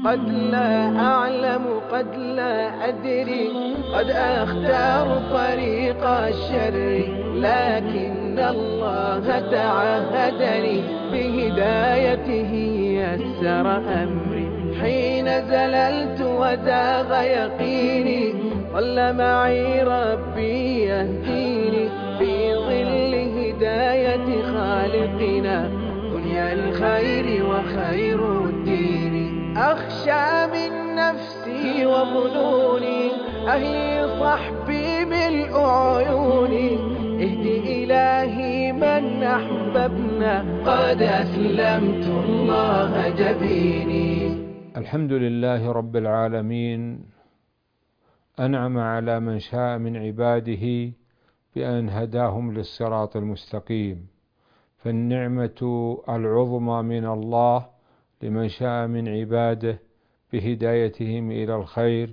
قد لا أعلم قد لا أدري، قد أختار طريق الشر، لكن الله تعهدني بهدايته يسر أمري. حين زللت وزاغ يقيني، ظل معي ربي يهديني، في ظل هداية خالقنا دنيا الخير وخير الدين. أخشى من نفسي وظنوني، أهلي صحبي ملء عيوني، اهد إلهي من أحببنا، قد أسلمت الله جبيني. الحمد لله رب العالمين، أنعم على من شاء من عباده بأن هداهم للصراط المستقيم، فالنعمة العظمى من الله لمن شاء من عباده بهدايتهم إلى الخير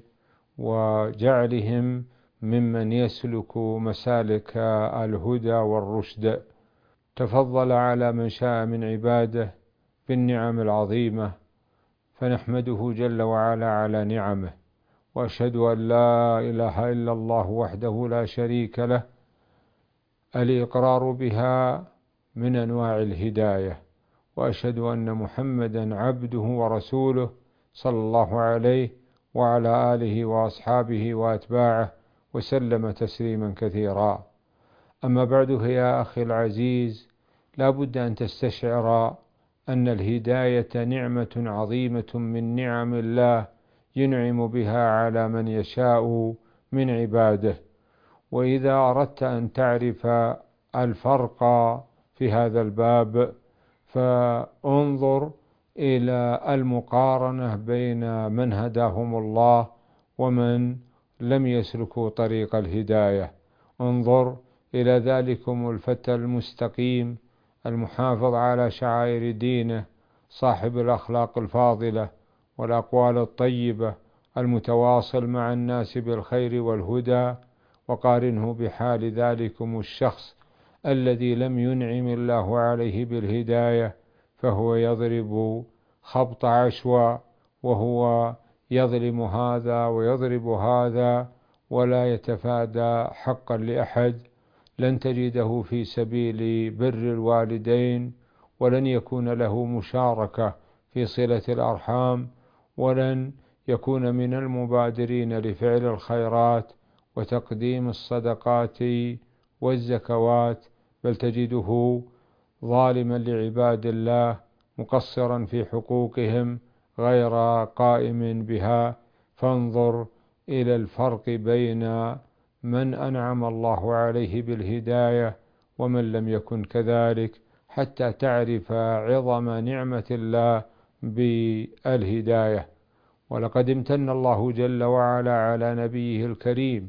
وجعلهم ممن يسلك مسالك الهدى والرشد. تفضل على من شاء من عباده بالنعم العظيمة، فنحمده جل وعلا على نعمه، وأشهد أن لا إله إلا الله وحده لا شريك له، الإقرار بها من أنواع الهداية، وأشهد أن محمدا عبده ورسوله صلى الله عليه وعلى آله وأصحابه وأتباعه وسلم تسليما كثيرا. أما بعد، يا أخي العزيز، لا بد أن تستشعر أن الهداية نعمة عظيمة من نعم الله ينعم بها على من يشاء من عباده. وإذا أردت أن تعرف الفرق في هذا الباب فانظر إلى المقارنة بين من هداهم الله ومن لم يسلكوا طريق الهداية. انظر إلى ذلكم الفتى المستقيم المحافظ على شعائر دينه، صاحب الأخلاق الفاضلة والأقوال الطيبة، المتواصل مع الناس بالخير والهدى، وقارنه بحال ذلكم الشخص الذي لم ينعم الله عليه بالهداية، فهو يضرب خبط عشوى، وهو يظلم هذا ويضرب هذا ولا يتفادى حقا لأحد. لن تجده في سبيل بر الوالدين، ولن يكون له مشاركة في صلة الأرحام، ولن يكون من المبادرين لفعل الخيرات وتقديم الصدقات والزكوات، بل تجده ظالما لعباد الله، مقصرا في حقوقهم، غير قائم بها. فانظر إلى الفرق بين من أنعم الله عليه بالهداية ومن لم يكن كذلك، حتى تعرف عظم نعمة الله بالهداية. ولقد امتن الله جل وعلا على نبيه الكريم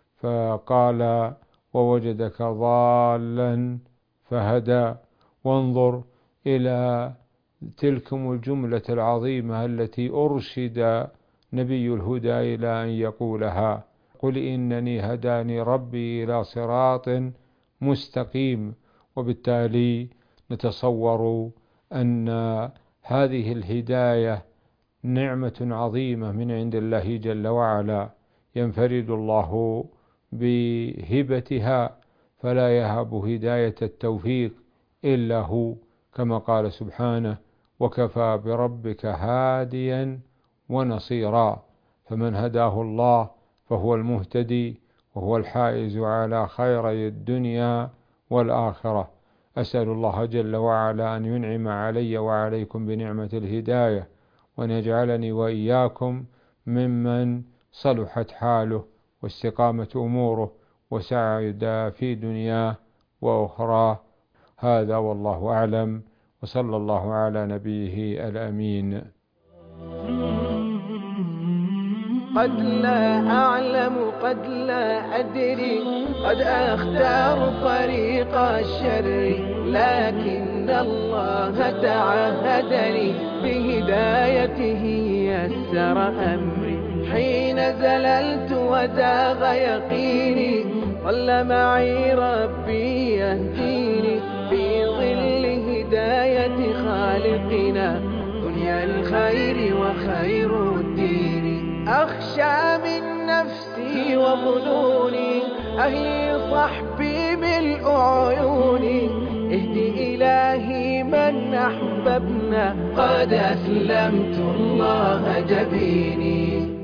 فقال: ووجدك ضالا فهدى. وانظر إلى تلكم الجملة العظيمة التي أرشد نبي الهدى إلى أن يقولها: قل إنني هداني ربي إلى صراط مستقيم. وبالتالي نتصور أن هذه الهداية نعمة عظيمة من عند الله جل وعلا، ينفرد الله بهبتها، فلا يهب هداية التوفيق إلا هو، كما قال سبحانه: وكفى بربك هاديا ونصيرا. فمن هداه الله فهو المهتدي، وهو الحائز على خيري الدنيا والآخرة. أسأل الله جل وعلا أن ينعم علي وعليكم بنعمة الهداية، وأن يجعلني وإياكم ممن صلحت حاله واستقامة أموره وسعد في دنياه وأخراه. هذا والله أعلم، وصلى الله على نبيه الأمين. قد لا أعلم قد لا أدري، قد أختار طريق الشر، لكن الله تعهدني بهدايته يسر أمري. حين زللت وزاغ يقيني، ظل معي ربي يهديني، في ظل هداية خالقنا صنيع الخير وخير الدين. أخشى من نفسي وظنوني، أهلي صحبي ملء عيوني. اهدي إلهي من أحببنا، قد أسلمت الله جبيني.